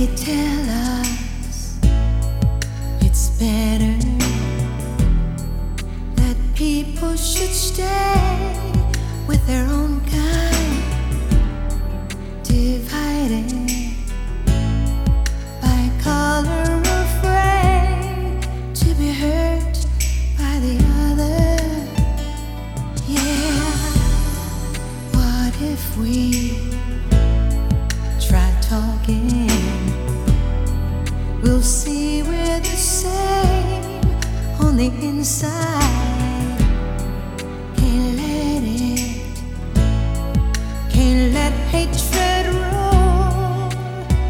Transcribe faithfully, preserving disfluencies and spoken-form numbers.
They tell us it's better that people should stay with their own kind, divided by color, afraid to be hurt by the other. Yeah, what if we try talking? We'll see we're the same on the inside.